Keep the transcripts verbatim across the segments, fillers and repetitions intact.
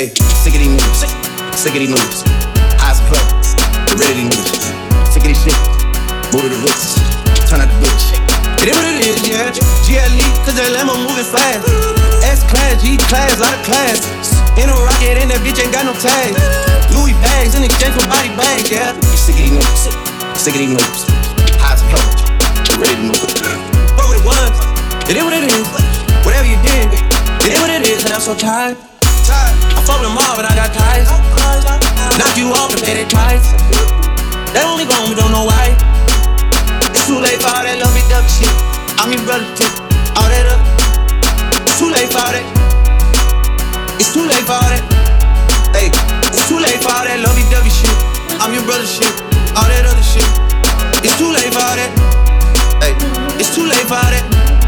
Hey, sick of these niggas, sick of these niggas. Eyes closed, get rid of these niggas. Sick of these shit, move to the roots, turn out the bitch. It is what it is, yeah. G L E, cause that Lambo moving fast. S-class, G-class, lot of class. In a rocket, and that bitch ain't got no tags. Louis bags in exchange for body bags, yeah. You sick of these niggas, sick of these niggas. Eyes closed, get rid of these niggas. Fuck what it was, it is what it is. Whatever you did, it is what it is, and I'm so tired. I fuck with them all, but I got ties. Knock you off and pay that twice. They only gone, we don't know why. It's too late for all that lovey-dovey shit. I'm your brother too, all that other. It's too late for all that. It's too late for all that. Hey, it's too late for all that lovey-dovey shit. I'm your brother shit, all that other shit. It's too late for all that. Hey, it's too late for all that.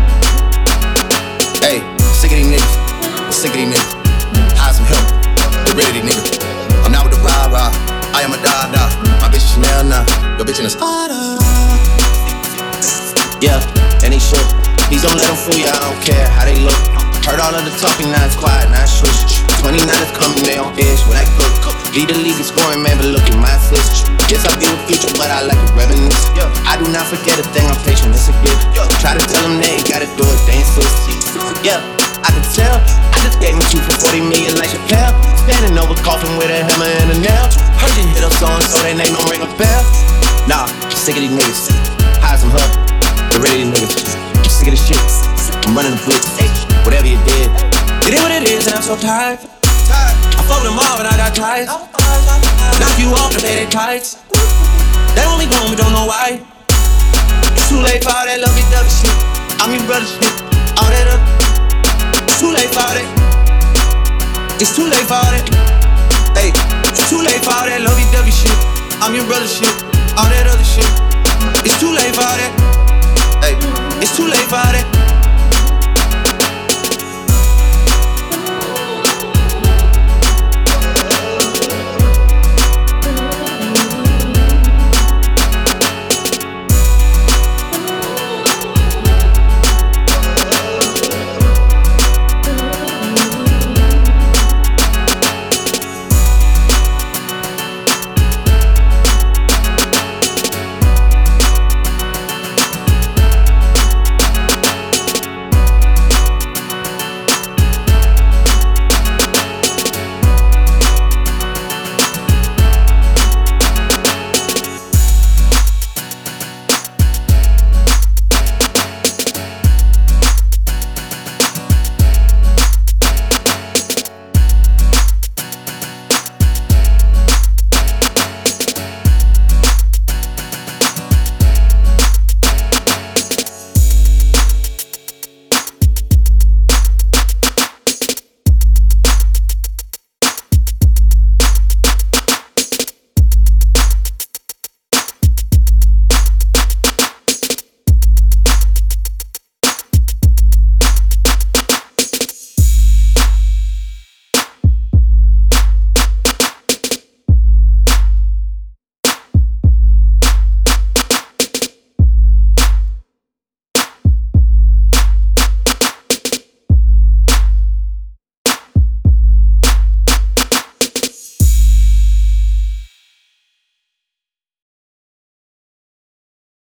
Hey, sick of these niggas, sick of these niggas. Hide some help, get rid of these niggas. I'm not with the rah-rah, I am a da-da. My bitch is Chanel now, your bitch in the Spada. Yeah, and he shook. Please don't let them fool you, I don't care how they look. Heard all of the talking, now it's quiet, now it's shush. twenty-nine is coming, they on edge with that cook. Lead the league is scoring, man, but look at my assist. Yes, I view the future, but I like the revenues. I do not forget a thing, I'm patient, it's a gift. Try to tell them they ain't gotta do it, they insist. Yeah, I can tell. I just gave me two for forty million like Chappelle. Standing over coffin with a hammer and a nail. Heard you hit a song, so their name don't ring a bell. Nah, sick of these niggas. Hide some her, get rid of these niggas. I'm sick of this shit, I'm running the blitz. Whatever you did, it is what it is, and I'm so tired. I fuck with them all, but I got ties. Knock you off and pay their tithes. They only gone, we don't know why. It's too late for all that lovey-dovey shit. I'm your brother shit, all that other. It's too late for all that. It's too late for all that. Hey, it's too late for all that lovey-dovey shit. I'm your brother shit, all that other shit. It's too late for all that. Hey, it's too late for all that.